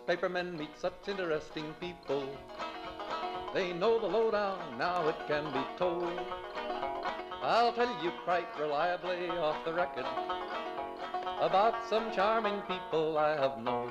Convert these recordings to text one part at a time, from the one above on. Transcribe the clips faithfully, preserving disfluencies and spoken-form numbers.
newspapermen meet such interesting people. They know the lowdown, now it can be told. I'll tell you quite reliably off the record about some charming people I have known.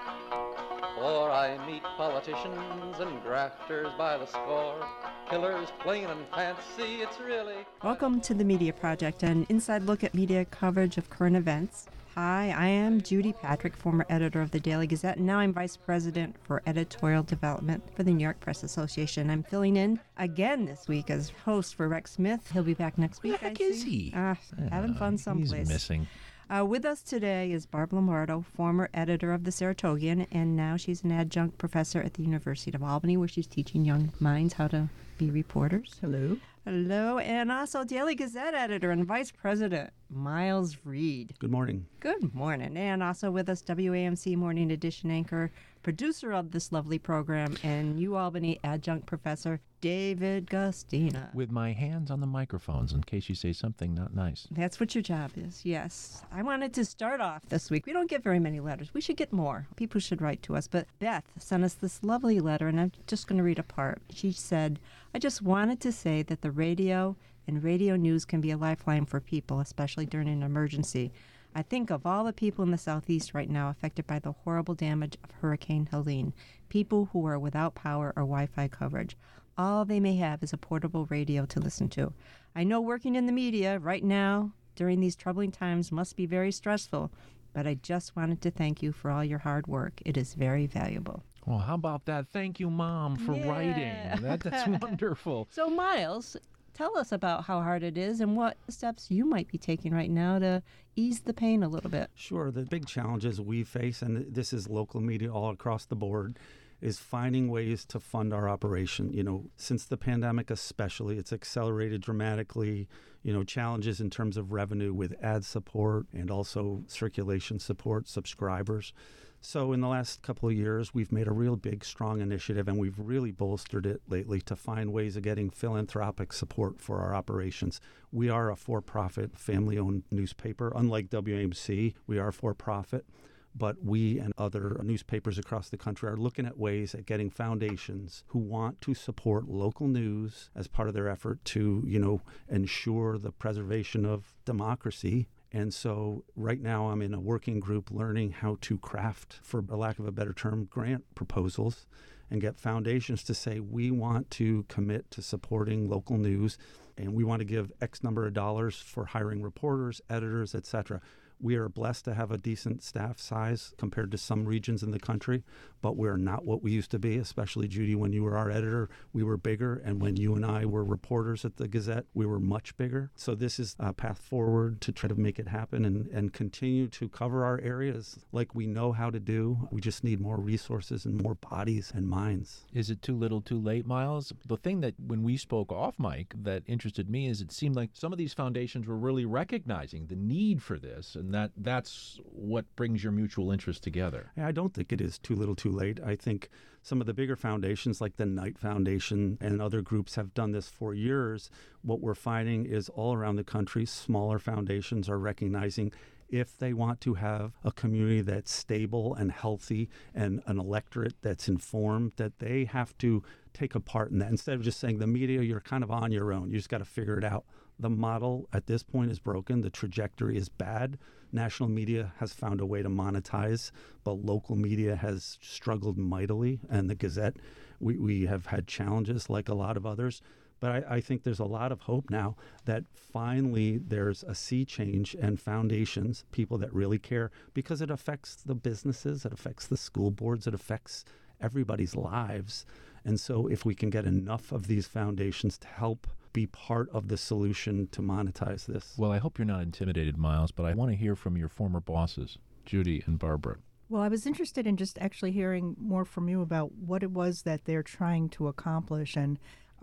For I meet politicians and grafters by the score, killers plain and fancy, it's really... Welcome to the Media Project, an inside look at media coverage of current events. Hi, I am Judy Patrick, former editor of the Daily Gazette, and now I'm Vice President for Editorial Development for the New York Press Association. I'm filling in again this week as host for Rex Smith. He'll be back next week. Where the heck I is see. he? Uh, having fun someplace. He's missing. Uh, with us today is Barb Lombardo, former editor of the Saratogian, and now she's an adjunct professor at the University of Albany, where she's teaching young minds how to be reporters. Hello. Hello, and also Daily Gazette editor and vice president, Miles Reed. Good morning. Good morning. And also with us, W A M C Morning Edition anchor, producer of this lovely program, and U Albany adjunct professor, David Gustina. With my hands on the microphones in case you say something not nice. That's what your job is, yes. I wanted to start off this week. We don't get very many letters. We should get more. People should write to us. But Beth sent us this lovely letter, and I'm just going to read a part. She said, I just wanted to say that the radio and radio news can be a lifeline for people, especially during an emergency. I think of all the people in the Southeast right now affected by the horrible damage of Hurricane Helene, people who are without power or Wi-Fi coverage. All they may have is a portable radio to listen to. I know working in the media right now during these troubling times must be very stressful, but I just wanted to thank you for all your hard work. It is very valuable. Well, how about that? Thank you, Mom, for Yeah. writing. That, that's wonderful. So, Miles, tell us about how hard it is and what steps you might be taking right now to ease the pain a little bit. Sure. The big challenges we face, and this is local media all across the board, is finding ways to fund our operation. You know, since the pandemic especially, it's accelerated dramatically, you know, challenges in terms of revenue with ad support and also circulation support, subscribers. So in the last couple of years, we've made a real big, strong initiative, and we've really bolstered it lately to find ways of getting philanthropic support for our operations. We are a for-profit, family-owned newspaper. Unlike W A M C, we are for-profit. But we and other newspapers across the country are looking at ways at getting foundations who want to support local news as part of their effort to, you know, ensure the preservation of democracy. And so right now I'm in a working group learning how to craft, for lack of a better term, grant proposals and get foundations to say we want to commit to supporting local news and we want to give X number of dollars for hiring reporters, editors, et cetera. We are blessed to have a decent staff size compared to some regions in the country, but we're not what we used to be, especially, Judy, when you were our editor, we were bigger, and when you and I were reporters at the Gazette, we were much bigger. So this is a path forward to try to make it happen and, and continue to cover our areas like we know how to do. We just need more resources and more bodies and minds. Is it too little too late, Miles? The thing that when we spoke off mic that interested me is it seemed like some of these foundations were really recognizing the need for this, and that that's what brings your mutual interest together. I don't think it is too little too late. I think some of the bigger foundations like the Knight Foundation and other groups have done this for years. What we're finding is all around the country, smaller foundations are recognizing if they want to have a community that's stable and healthy and an electorate that's informed, that they have to take a part in that. Instead of just saying the media, you're kind of on your own. You just got to figure it out. The model at this point is broken. The trajectory is bad. National media has found a way to monetize, but local media has struggled mightily. And the Gazette, we, we have had challenges like a lot of others. But I, I think there's a lot of hope now that finally there's a sea change and foundations, people that really care, because it affects the businesses, it affects the school boards, it affects everybody's lives. And so if we can get enough of these foundations to help be part of the solution to monetize this. Well, I hope you're not intimidated, Miles, but I want to hear from your former bosses, Judy and Barbara. Well, I was interested in just actually hearing more from you about what it was that they're trying to accomplish, and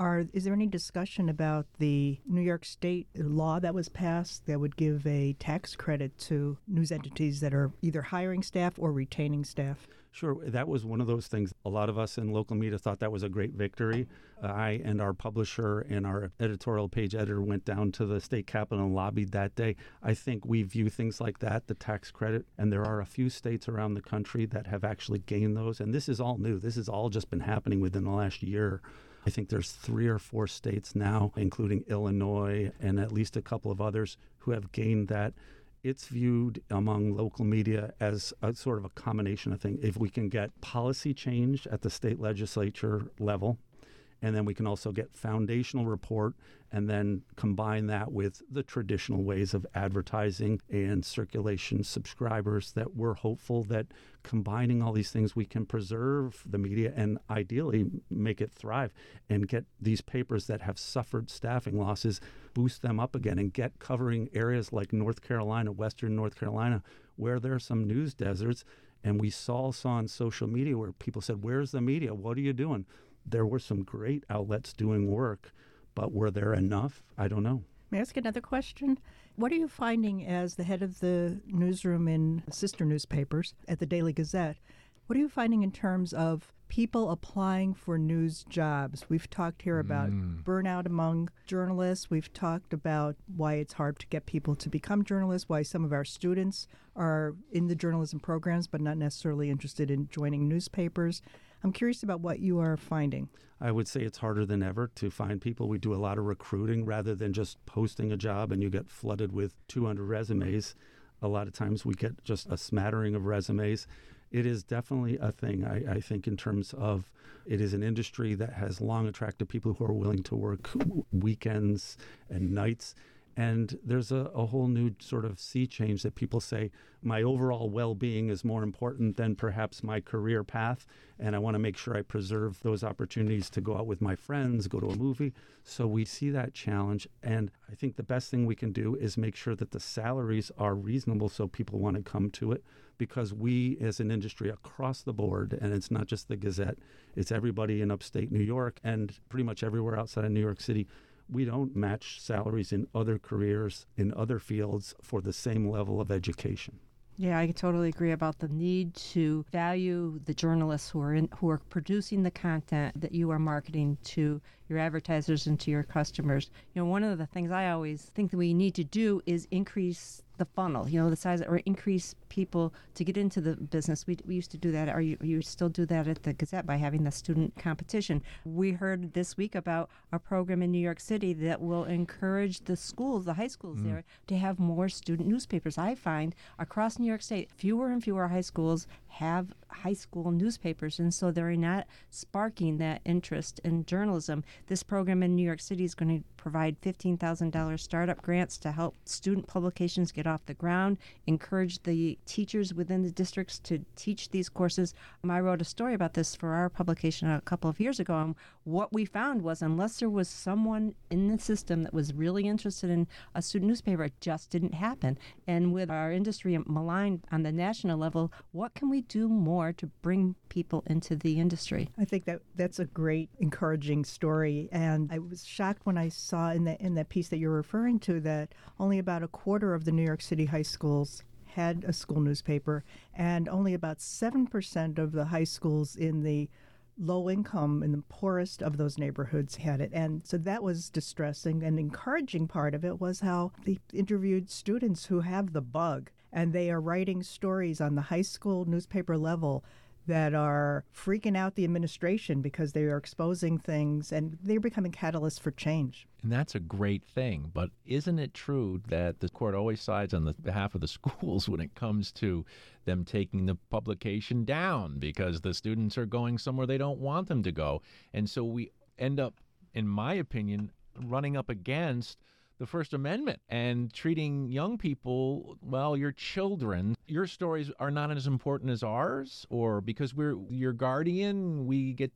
Are, is there any discussion about the New York State law that was passed that would give a tax credit to news entities that are either hiring staff or retaining staff? Sure. That was one of those things. A lot of us in local media thought that was a great victory. Uh, I and our publisher and our editorial page editor went down to the state capitol and lobbied that day. I think we view things like that, the tax credit, and there are a few states around the country that have actually gained those. And this is all new. This has all just been happening within the last year. I think there's three or four states now, including Illinois and at least a couple of others, who have gained that. It's viewed among local media as a sort of a combination of things. If we can get policy change at the state legislature level, and then we can also get foundational report and then combine that with the traditional ways of advertising and circulation subscribers, that we're hopeful that combining all these things, we can preserve the media and ideally make it thrive and get these papers that have suffered staffing losses, boost them up again and get covering areas like North Carolina, Western North Carolina, where there are some news deserts. And we saw, saw on social media where people said, where's the media? What are you doing? There were some great outlets doing work, but were there enough? I don't know. May I ask another question? What are you finding as the head of the newsroom in sister newspapers at the Daily Gazette? What are you finding in terms of people applying for news jobs? We've talked here about mm. burnout among journalists. We've talked about why it's hard to get people to become journalists, why some of our students are in the journalism programs but not necessarily interested in joining newspapers. I'm curious about what you are finding. I would say it's harder than ever to find people. We do a lot of recruiting rather than just posting a job and you get flooded with two hundred resumes. A lot of times we get just a smattering of resumes. It is definitely a thing, I, I think, in terms of it is an industry that has long attracted people who are willing to work weekends and nights. And there's a, a whole new sort of sea change that people say, my overall well-being is more important than perhaps my career path, and I want to make sure I preserve those opportunities to go out with my friends, go to a movie. So we see that challenge, and I think the best thing we can do is make sure that the salaries are reasonable so people want to come to it, because we as an industry across the board, and it's not just the Gazette, it's everybody in upstate New York and pretty much everywhere outside of New York City, we don't match salaries in other careers, in other fields for the same level of education. Yeah, I totally agree about the need to value the journalists who are in, who are producing the content that you are marketing to your advertisers and to your customers. You know, one of the things I always think that we need to do is increase the funnel, you know, the size, or increase people to get into the business. We, we used to do that, or you, you still do that at the Gazette by having the student competition. We heard this week about a program in New York City that will encourage the schools, the high schools mm. there, to have more student newspapers. I find across New York State, fewer and fewer high schools have high school newspapers, and so they're not sparking that interest in journalism. This program in New York City is going to provide fifteen thousand dollars startup grants to help student publications get off the ground, encourage the teachers within the districts to teach these courses. Um, I wrote a story about this for our publication a couple of years ago, and what we found was unless there was someone in the system that was really interested in a student newspaper, it just didn't happen. And with our industry maligned on the national level, what can we do more to bring people into the industry? I think that that's a great, encouraging story. And I was shocked when I saw in that in that piece that you're referring to that only about a quarter of the New York City high schools had a school newspaper, and only about seven percent of the high schools in the low income and the poorest of those neighborhoods had it. And so that was distressing. And the encouraging part of it was how they interviewed students who have the bug, and they are writing stories on the high school newspaper level that are freaking out the administration because they are exposing things, and they're becoming catalysts for change. And that's a great thing. But isn't it true that the court always sides on the behalf of the schools when it comes to them taking the publication down because the students are going somewhere they don't want them to go? And so we end up, in my opinion, running up against the First Amendment and treating young people, well, your children, your stories are not as important as ours, or because we're your guardian, we get to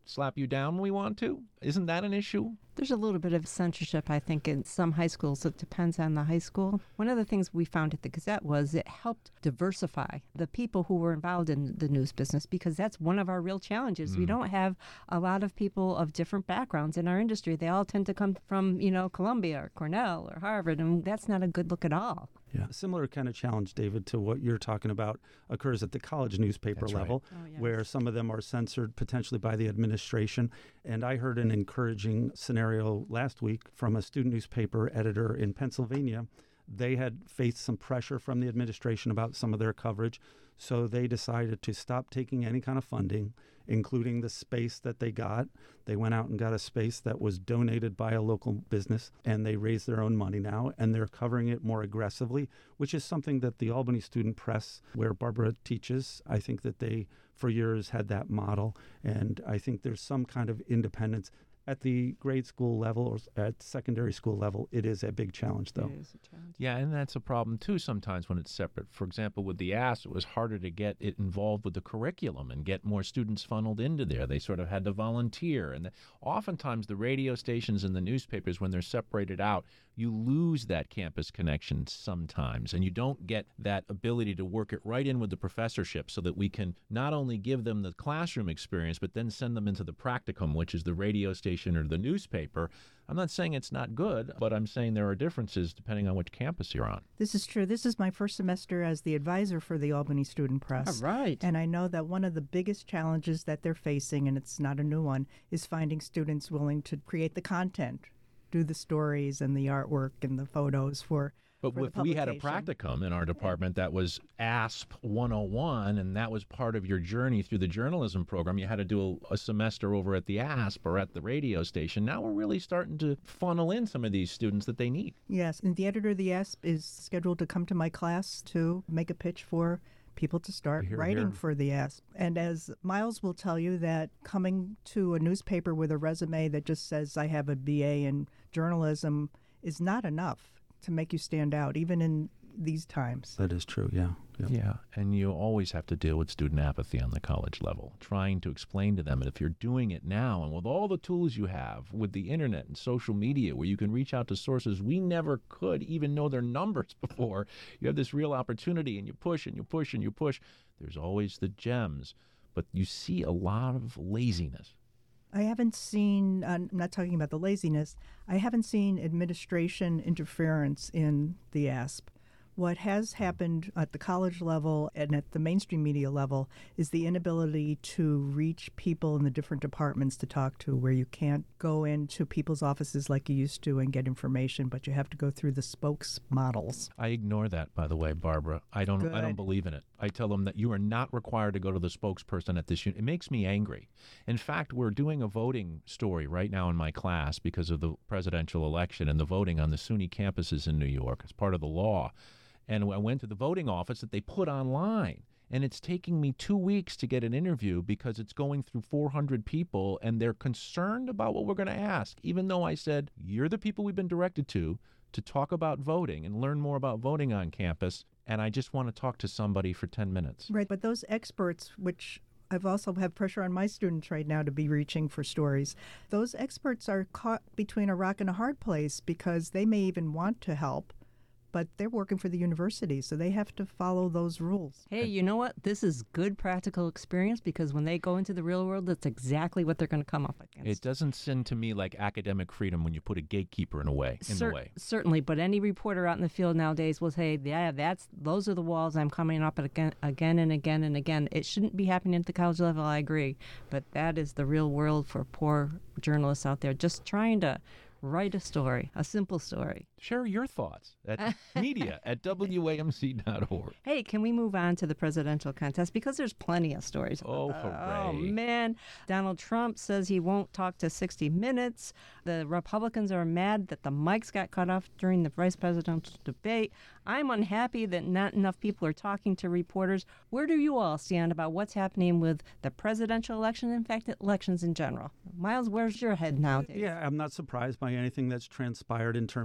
slap you down when we want to? Isn't that an issue? There's a little bit of censorship, I think, in some high schools. It depends on the high school. One of the things we found at the Gazette was it helped diversify the people who were involved in the news business, because that's one of our real challenges. Mm. We don't have a lot of people of different backgrounds in our industry. They all tend to come from, you know, Columbia or Cornell or Harvard, and that's not a good look at all. Yeah, a similar kind of challenge, David, to what you're talking about occurs at the college newspaper That's level, right. oh, yes. where some of them are censored potentially by the administration. And I heard an encouraging scenario last week from a student newspaper editor in Pennsylvania. They had faced some pressure from the administration about some of their coverage, so they decided to stop taking any kind of funding, including the space that they got. They went out and got a space that was donated by a local business, and they raised their own money now, and they're covering it more aggressively, which is something that the Albany Student Press, where Barbara teaches, I think that they, for years, had that model, and I think there's some kind of independence. At the grade school level or at secondary school level, it is a big challenge, though. It is a challenge. Yeah, and that's a problem, too, sometimes when it's separate. For example, with the A S, it was harder to get it involved with the curriculum and get more students funneled into there. They sort of had to volunteer. And the, oftentimes the radio stations and the newspapers, when they're separated out, you lose that campus connection sometimes, and you don't get that ability to work it right in with the professorship so that we can not only give them the classroom experience, but then send them into the practicum, which is the radio station or the newspaper. I'm not saying it's not good, but I'm saying there are differences depending on which campus you're on. This is true. This is my first semester as the advisor for the Albany Student Press. All right. And I know that one of the biggest challenges that they're facing, and it's not a new one, is finding students willing to create the content, do the stories and the artwork and the photos for But for if the we had a publication. practicum in our department that was A S P one oh one, and that was part of your journey through the journalism program, you had to do a, a semester over at the A S P or at the radio station. Now we're really starting to funnel in some of these students that they need. Yes, and the editor of the A S P is scheduled to come to my class to make a pitch for people to start Hear, writing hear. for the A S P. And as Miles will tell you, that coming to a newspaper with a resume that just says I have a B A in journalism is not enough to make you stand out, even in these times. That is true, yeah. Yep. Yeah, and you always have to deal with student apathy on the college level, trying to explain to them that if you're doing it now and with all the tools you have, with the internet and social media where you can reach out to sources we never could even know their numbers before, you have this real opportunity, and you push and you push and you push. There's always the gems, but you see a lot of laziness. I haven't seen, uh, I'm not talking about the laziness, I haven't seen administration interference in the A S P. What has happened at the college level and at the mainstream media level is the inability to reach people in the different departments to talk to, where you can't go into people's offices like you used to and get information, but you have to go through the spokes models. I ignore that, by the way, Barbara. I don't I don't Good. believe in it. I tell them that you are not required to go to the spokesperson at this unit. It makes me angry. In fact, we're doing a voting story right now in my class because of the presidential election and the voting on the SUNY campuses in New York as part of the law. And I went to the voting office that they put online. And it's taking me two weeks to get an interview because it's going through four hundred people, and they're concerned about what we're going to ask, even though I said, you're the people we've been directed to, to talk about voting and learn more about voting on campus, and I just want to talk to somebody for ten minutes. Right, but those experts, which I've also have pressure on my students right now to be reaching for stories, those experts are caught between a rock and a hard place because they may even want to help, but they're working for the university, so they have to follow those rules. Hey, you know what? This is good practical experience, because when they go into the real world, that's exactly what they're going to come up against. It doesn't seem to me like academic freedom when you put a gatekeeper in a way in Cer- the way. Certainly, but any reporter out in the field nowadays will say, "Yeah, that's those are the walls I'm coming up again, again and again and again." It shouldn't be happening at the college level. I agree, but that is the real world for poor journalists out there, just trying to write a story, a simple story. Share your thoughts at media at W A M C dot org. Hey, can we move on to the presidential contest? Because there's plenty of stories. Oh, about that. Oh, hooray. man. Donald Trump says he won't talk to sixty minutes. The Republicans are mad that the mics got cut off during the vice presidential debate. I'm unhappy that not enough people are talking to reporters. Where do you all stand about what's happening with the presidential election, in fact, elections in general? Miles, where's your head nowadays? Yeah, I'm not surprised by anything that's transpired in terms of the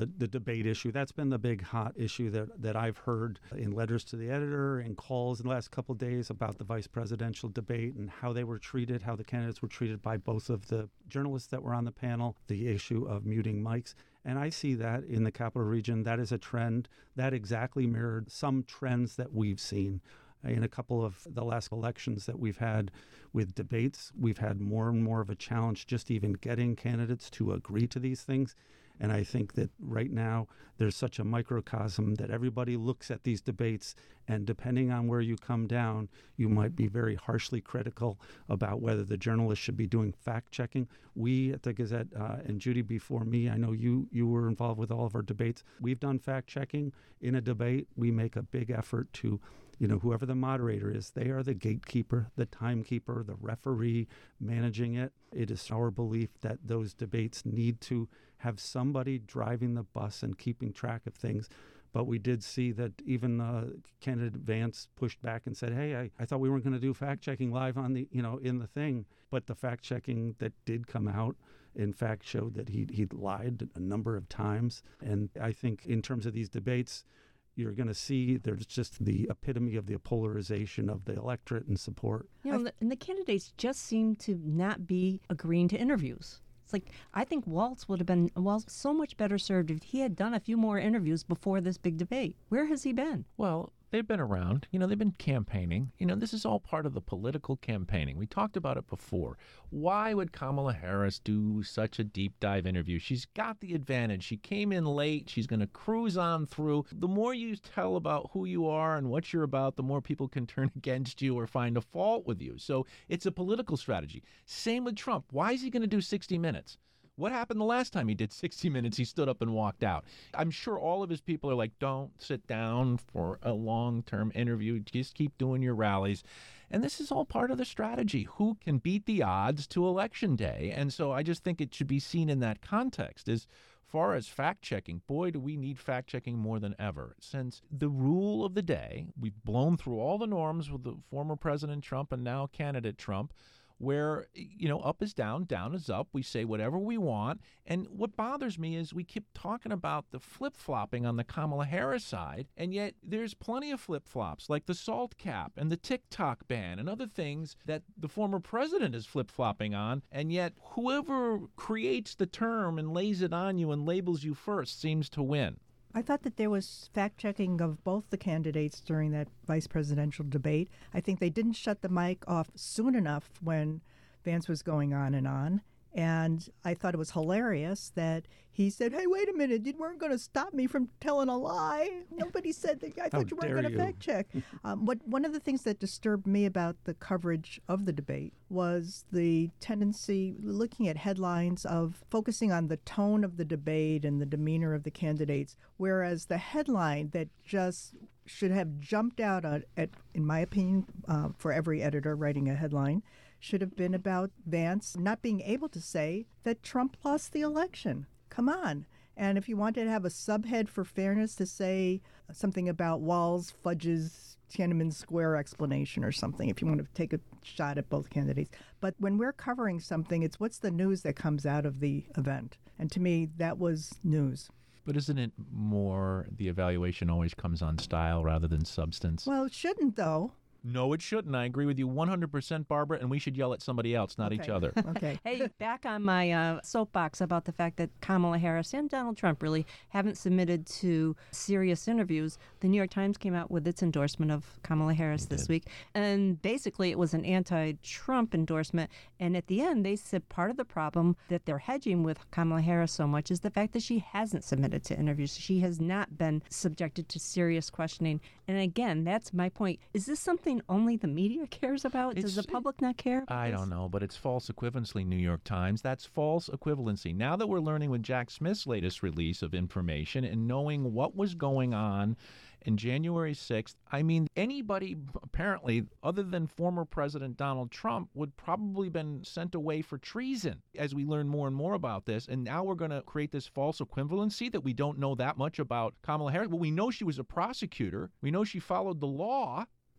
the, the debate issue. That's been the big hot issue that, that I've heard in letters to the editor and calls in the last couple of days about the vice presidential debate and how they were treated, how the candidates were treated by both of the journalists that were on the panel, the issue of muting mics. And I see that in the Capital Region. That is a trend that exactly mirrored some trends that we've seen in a couple of the last elections that we've had with debates. We've had more and more of a challenge just even getting candidates to agree to these things. And I think that right now there's such a microcosm that everybody looks at these debates, and depending on where you come down, you might be very harshly critical about whether the journalists should be doing fact-checking. We at the Gazette, uh, and Judy before me, I know you, you were involved with all of our debates. We've done fact-checking. In a debate, we make a big effort to You know, whoever the moderator is, they are the gatekeeper, the timekeeper, the referee managing it. It is our belief that those debates need to have somebody driving the bus and keeping track of things. But we did see that even uh, candidate Vance pushed back and said, hey, I, I thought we weren't going to do fact-checking live on the, you know, in the thing. But the fact-checking that did come out, in fact, showed that he he'd lied a number of times. And I think in terms of these debates, you're going to see there's just the epitome of the polarization of the electorate and support. You know, and the candidates just seem to not be agreeing to interviews. It's like, I think Walz would have been well so much better served if he had done a few more interviews before this big debate. Where has he been? Well, they've been around. You know, they've been campaigning. You know, this is all part of the political campaigning. We talked about it before. Why would Kamala Harris do such a deep dive interview? She's got the advantage. She came in late. She's going to cruise on through. The more you tell about who you are and what you're about, the more people can turn against you or find a fault with you. So it's a political strategy. Same with Trump. Why is he going to do sixty minutes? What happened the last time he did sixty minutes? He stood up and walked out. I'm sure all of his people are like, don't sit down for a long-term interview. Just keep doing your rallies. And this is all part of the strategy. Who can beat the odds to Election Day? And so I just think it should be seen in that context. As far as fact-checking, boy, do we need fact-checking more than ever. Since the rule of the day, we've blown through all the norms with the former President Trump and now candidate Trump, where, you know, up is down, down is up. We say whatever we want. And what bothers me is we keep talking about the flip-flopping on the Kamala Harris side, and yet there's plenty of flip-flops, like the SALT cap and the TikTok ban and other things that the former president is flip-flopping on, and yet whoever creates the term and lays it on you and labels you first seems to win. I thought that there was fact-checking of both the candidates during that vice presidential debate. I think they didn't shut the mic off soon enough when Vance was going on and on. And I thought it was hilarious that he said, hey, wait a minute, you weren't going to stop me from telling a lie. Nobody said that. I thought you weren't going to fact check. Um, what, one of the things that disturbed me about the coverage of the debate was the tendency, looking at headlines, of focusing on the tone of the debate and the demeanor of the candidates, whereas the headline that just should have jumped out at, at in my opinion, uh, for every editor writing a headline, should have been about Vance not being able to say that Trump lost the election. Come on. And if you wanted to have a subhead for fairness to say something about Walz fudge's Tiananmen Square explanation or something, if you want to take a shot at both candidates. But when we're covering something, it's what's the news that comes out of the event. And to me, that was news. But isn't it more the evaluation always comes on style rather than substance? Well, it shouldn't, though. No, it shouldn't. I agree with you one hundred percent, Barbara, and we should yell at somebody else, not Okay. each other. Okay. Hey, back on my uh, soapbox about the fact that Kamala Harris and Donald Trump really haven't submitted to serious interviews. The New York Times came out with its endorsement of Kamala Harris They this did. week. And basically it was an anti-Trump endorsement. And at the end, they said part of the problem that they're hedging with Kamala Harris so much is the fact that she hasn't submitted to interviews. She has not been subjected to serious questioning. And again, that's my point. Is this something only the media cares about? Does It's- the public not care about I this? don't know, but it's false equivalency, New York Times. That's false equivalency. Now that we're learning with Jack Smith's latest release of information and knowing what was going on in January sixth, I mean, anybody apparently other than former President Donald Trump would probably been sent away for treason as we learn more and more about this. And now we're going to create this false equivalency that we don't know that much about Kamala Harris. Well, we know she was a prosecutor. We know she followed the law.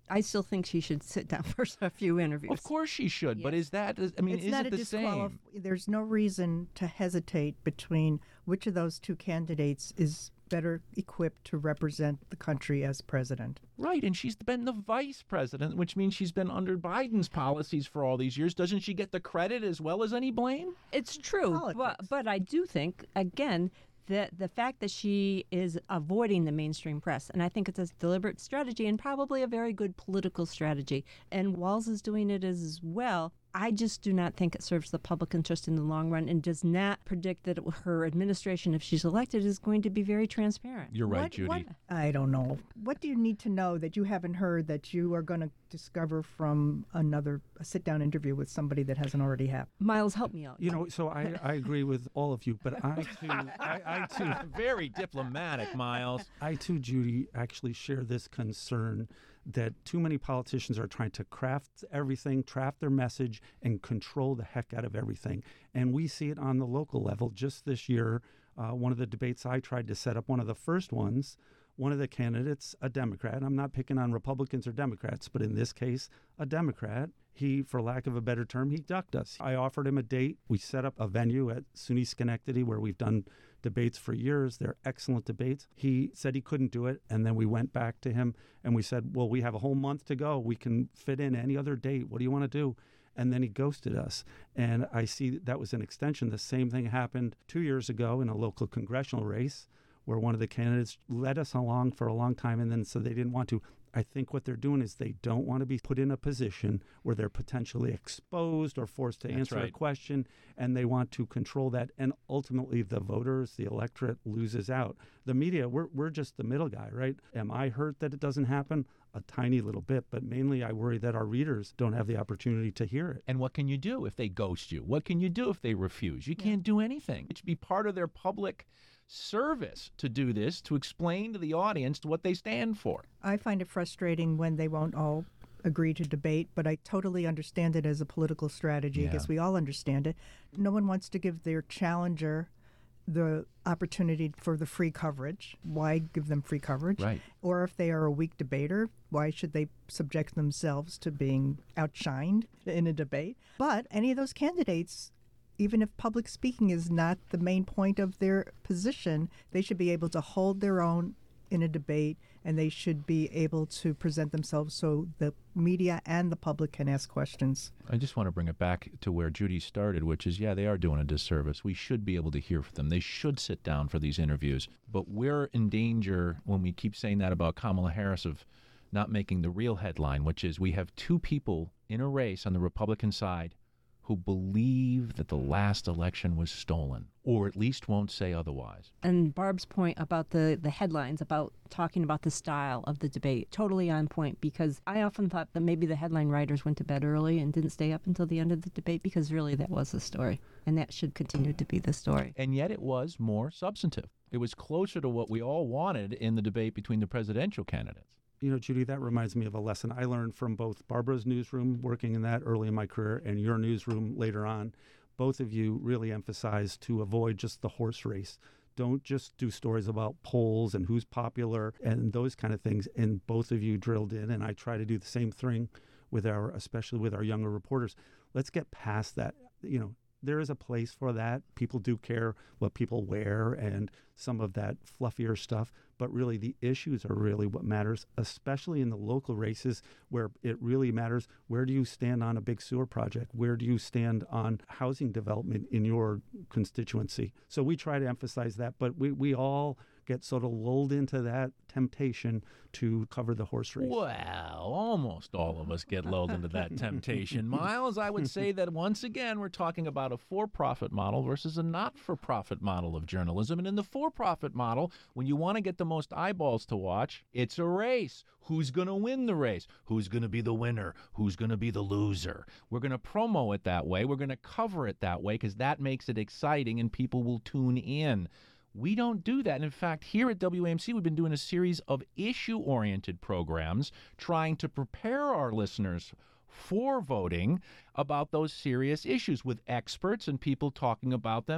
I still think she should sit down for a few interviews. Of course she should, but Yes. is that, I mean, It's is not it a the disqualif- same? There's no reason to hesitate between which of those two candidates is better equipped to represent the country as president. Right, and she's been the vice president, which means she's been under Biden's policies for all these years. Doesn't she get the credit as well as any blame? It's true, but, Politics. but I do think, again, that the fact that she is avoiding the mainstream press, and I think it's a deliberate strategy and probably a very good political strategy, and Walz is doing it as well. I just do not think it serves the public interest in the long run and does not predict that her administration, if she's elected, is going to be very transparent. You're right, What- Judy. what- I don't know. What do you need to know that you haven't heard that you are going to discover from another a sit-down interview with somebody that hasn't already happened? Miles, help me out. You know, so I, I agree with all of you, but I too, I, I too, Very diplomatic, Miles. I too, Judy, actually share this concern that too many politicians are trying to craft everything, craft their message, and control the heck out of everything. And we see it on the local level. Just this year, uh, one of the debates I tried to set up, one of the first ones, one of the candidates, a Democrat. I'm not picking on Republicans or Democrats, but in this case, a Democrat. He, for lack of a better term, he ducked us. I offered him a date. We set up a venue at SUNY Schenectady where we've done debates for years. They're excellent debates. He said he couldn't do it. And then we went back to him and we said, well, we have a whole month to go. We can fit in any other date. What do you want to do? And then he ghosted us. And I see that was an extension. The same thing happened two years ago in a local congressional race where one of the candidates led us along for a long time and then said they didn't want to. I think what they're doing is they don't want to be put in a position where they're potentially exposed or forced to That's answer a right. question, and they want to control that. And ultimately, the voters, the electorate loses out. The media, we're, we're just the middle guy, right? Am I hurt that it doesn't happen? A tiny little bit, but mainly I worry that our readers don't have the opportunity to hear it. And what can you do if they ghost you? What can you do if they refuse? You can't do anything. It should be part of their public service to do this, to explain to the audience what they stand for. I find it frustrating when they won't all agree to debate, but I totally understand it as a political strategy. Yeah. I guess we all understand it. No one wants to give their challenger the opportunity for the free coverage. Why give them free coverage? Right. Or if they are a weak debater, why should they subject themselves to being outshined in a debate? But any of those candidates, even if public speaking is not the main point of their position, they should be able to hold their own in a debate, and they should be able to present themselves so the media and the public can ask questions. I just want to bring it back to where Judy started, which is, yeah, they are doing a disservice. We should be able to hear from them. They should sit down for these interviews. But we're in danger when we keep saying that about Kamala Harris of not making the real headline, which is we have two people in a race on the Republican side who believe that the last election was stolen, or at least won't say otherwise. And Barb's point about the, the headlines, about talking about the style of the debate, totally on point, because I often thought that maybe the headline writers went to bed early and didn't stay up until the end of the debate, because really that was the story, and that should continue to be the story. And yet it was more substantive. It was closer to what we all wanted in the debate between the presidential candidates. You know, Judy, that reminds me of a lesson I learned from both Barbara's newsroom, working in that early in my career, and your newsroom later on. Both of you really emphasized to avoid just the horse race. Don't just do stories about polls and who's popular and those kind of things. And both of you drilled in, and I try to do the same thing with our, especially with our younger reporters. Let's get past that. You know, there is a place for that. People do care what people wear and some of that fluffier stuff. But really, the issues are really what matters, especially in the local races where it really matters. Where do you stand on a big sewer project? Where do you stand on housing development in your constituency? So we try to emphasize that, but we, we all get sort of lulled into that temptation to cover the horse race. Well, almost all of us get lulled into that temptation. Miles, I would say that once again, we're talking about a for-profit model versus a not-for-profit model of journalism. And in the for-profit model, when you want to get the most eyeballs to watch, it's a race. Who's going to win the race? Who's going to be the winner? Who's going to be the loser? We're going to promo it that way. We're going to cover it that way because that makes it exciting and people will tune in. We don't do that. In fact, here at W A M C, we've been doing a series of issue-oriented programs trying to prepare our listeners for voting about those serious issues with experts and people talking about them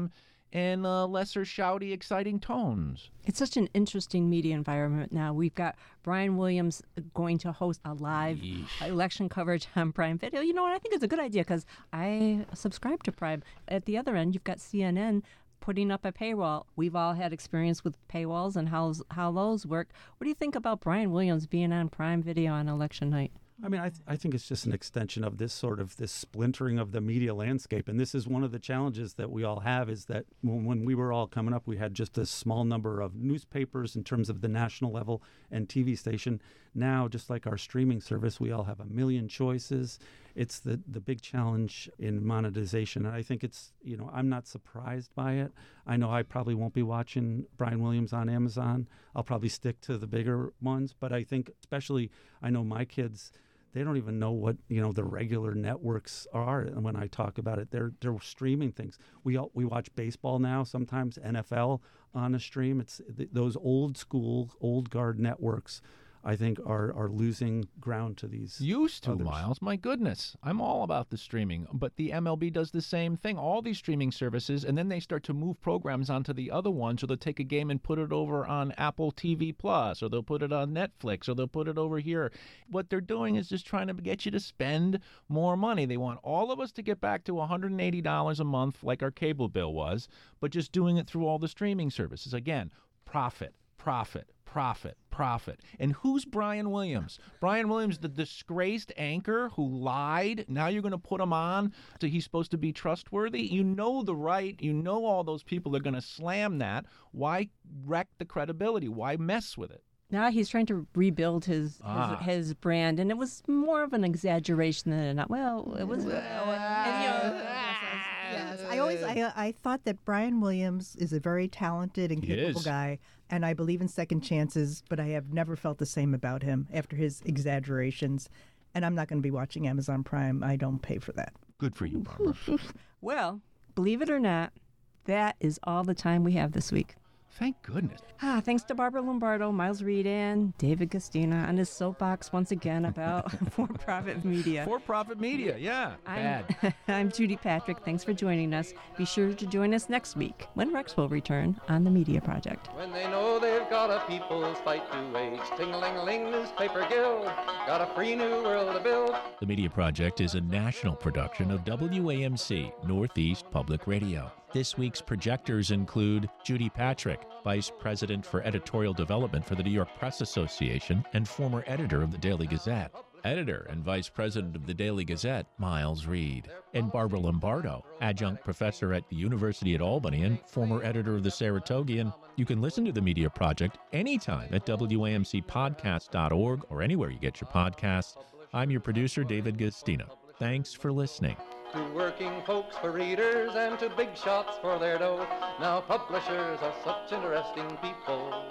and uh, lesser shouty, exciting tones. It's such an interesting media environment now. We've got Brian Williams going to host a live Yeesh. election coverage on Prime Video. You know what? I think it's a good idea because I subscribe to Prime. At the other end, you've got C N N putting up a paywall. We've all had experience with paywalls and how how those work. What do you think about Brian Williams being on Prime Video on election night? I mean, I, th- I think it's just an extension of this sort of this splintering of the media landscape. And this is one of the challenges that we all have is that when, when we were all coming up, we had just a small number of newspapers in terms of the national level and T V station. Now, just like our streaming service, we all have a million choices. It's the, the big challenge in monetization. And I think it's, you know, I'm not surprised by it. I know I probably won't be watching Brian Williams on Amazon. I'll probably stick to the bigger ones. But I think especially, I know my kids, they don't even know what, you know, the regular networks are. And when I talk about it, they're they're streaming things. We all, we watch baseball now, sometimes N F L on a stream. It's th- those old school, old guard networks, I think, are are losing ground to these. Used to, others. Miles. My goodness. I'm all about the streaming. But the M L B does the same thing. All these streaming services, and then they start to move programs onto the other ones, or they'll take a game and put it over on Apple T V Plus, or they'll put it on Netflix, or they'll put it over here. What they're doing is just trying to get you to spend more money. They want all of us to get back to one hundred eighty dollars a month like our cable bill was, but just doing it through all the streaming services. Again, profit, profit, profit, profit. And who's Brian Williams? Brian Williams, the disgraced anchor who lied. Now you're going to put him on so he's supposed to be trustworthy? You know the right. You know all those people are going to slam that. Why wreck the credibility? Why mess with it? Now he's trying to rebuild his, Ah. his his brand, and it was more of an exaggeration than not. Well, it was. and, you know, Yes, I always I, I thought that Brian Williams is a very talented and He capable is. guy, and I believe in second chances. But I have never felt the same about him after his exaggerations. And I'm not going to be watching Amazon Prime. I don't pay for that. Good for you, Barbara. well, believe it or not, that is all the time we have this week. Thank goodness. Ah, thanks to Barbara Lombardo, Miles Reed, and David Gastina on his soapbox once again about for-profit media. For-profit media, yeah. I'm, Bad. I'm Judy Patrick. Thanks for joining us. Be sure to join us next week when Rex will return on The Media Project. When they know they've got a people's fight to wage, ting-a-ling-a-ling, newspaper guild, got a free new world to build. The Media Project is a national production of W A M C, Northeast Public Radio. This week's projectors include Judy Patrick, Vice President for Editorial Development for the New York Press Association and former editor of the Daily Gazette. Editor and Vice President of the Daily Gazette, Miles Reed. And Barbara Lombardo, Adjunct Professor at the University at Albany and former editor of the Saratogian. You can listen to The Media Project anytime at W A M C podcast dot org or anywhere you get your podcasts. I'm your producer, David Gastina. Thanks for listening. To working folks for readers and to big shots for their dough. Now publishers are such interesting people.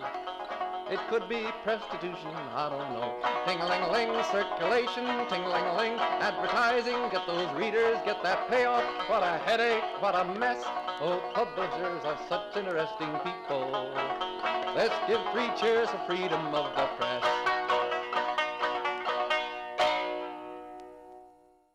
It could be prostitution, I don't know. Ting-a-ling-a-ling, circulation, ting-a-ling-a-ling, advertising, get those readers, get that payoff. What a headache, what a mess. Oh, publishers are such interesting people. Let's give three cheers for freedom of the press.